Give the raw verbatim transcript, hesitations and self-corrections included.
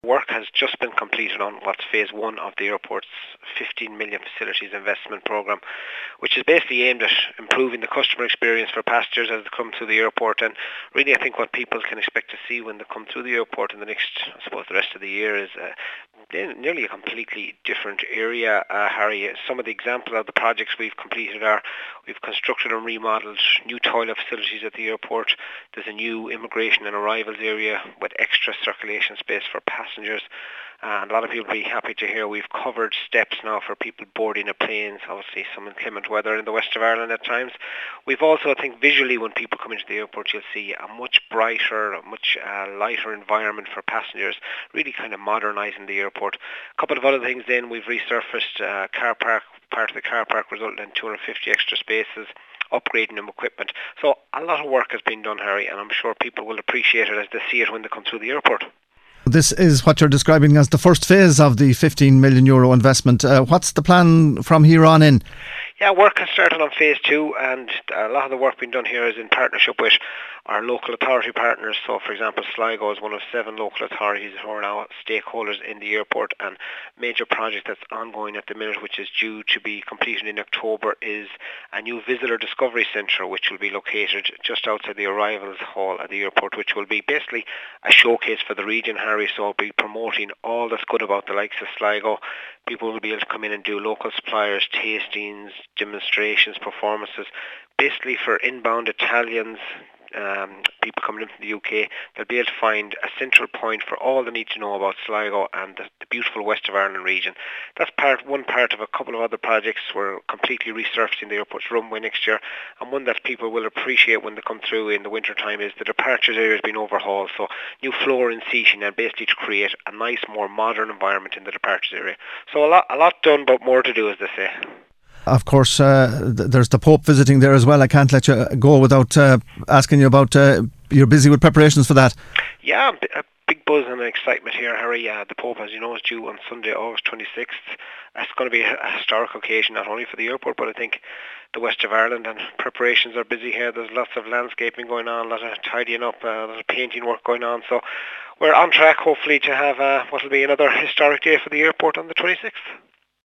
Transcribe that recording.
Work has just been completed on what's phase one of the airport's fifteen million facilities investment programme, which is basically aimed at improving the customer experience for passengers as they come through the airport. And really, I think what people can expect to see when they come through the airport in the next, I suppose, the rest of the year is uh, nearly a completely different area, uh, Harry. Some of the examples of the projects we've completed are we've constructed and remodelled new toilet facilities at the airport. There's a new immigration and arrivals area with extra circulation space for passengers. Uh, and a lot of people will be happy to hear we've covered steps now for people boarding a plane, obviously some inclement weather in the west of Ireland at times. We've also, I think, visually when people come into the airport, you'll see a much brighter, a much uh, lighter environment for passengers, really kind of modernising the airport. A couple of other things then, we've resurfaced uh, car park, part of the car park resulting in two hundred fifty extra spaces, upgrading them equipment. So a lot of work has been done, Harry, and I'm sure people will appreciate it as they see it when they come through the airport. This is what you're describing as the first phase of the fifteen million euro investment. Uh, what's the plan from here on in? Yeah, work has started on phase two, and a lot of the work being done here is in partnership with our local authority partners. So, for example, Sligo is one of seven local authorities who are now stakeholders in the airport, and major project that's ongoing at the minute, which is due to be completed in October, is a new visitor discovery centre, which will be located just outside the arrivals hall at the airport, which will be basically a showcase for the region, Harry. So it'll be promoting all that's good about the likes of Sligo. People will be able to come in and do local suppliers, tastings, demonstrations, performances, basically for inbound Italians, um, people coming in from the U K. They'll be able to find a central point for all they need to know about Sligo and the, the beautiful west of Ireland region. That's part one part of a couple of other projects. We're completely resurfacing the airport's runway next year, and one that people will appreciate when they come through in the winter time is the departures area has been overhauled, so new floor and seating, and basically to create a nice, more modern environment in the departures area. So a lot, a lot done, but more to do, as they say. Of course, uh, th- there's the Pope visiting there as well. I can't let you go without uh, asking you about, uh, you're busy with preparations for that. Yeah, a big buzz and excitement here, Harry. Uh, the Pope, as you know, is due on Sunday, August twenty-sixth. It's going to be a historic occasion, not only for the airport, but I think the west of Ireland, and preparations are busy here. There's lots of landscaping going on, a lot of tidying up, uh, a lot of painting work going on. So we're on track, hopefully, to have uh, what will be another historic day for the airport on the twenty-sixth.